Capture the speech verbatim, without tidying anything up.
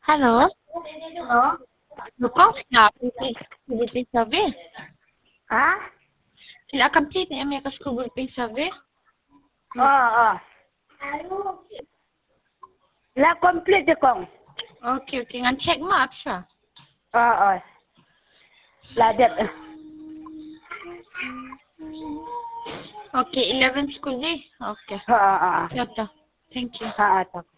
Halo? Oh, Kau nak Google Pay survey? hah? Sila complete ni ambil atas Google Pay survey. Oh, oh. Lah complete je kong. Okey, okey. Ngan check mark siya. Oh, oh. Lah dia. Okey, eleven school day. Okey. Ha, ha, ha. Siap dah. Thank you. Ha, ha.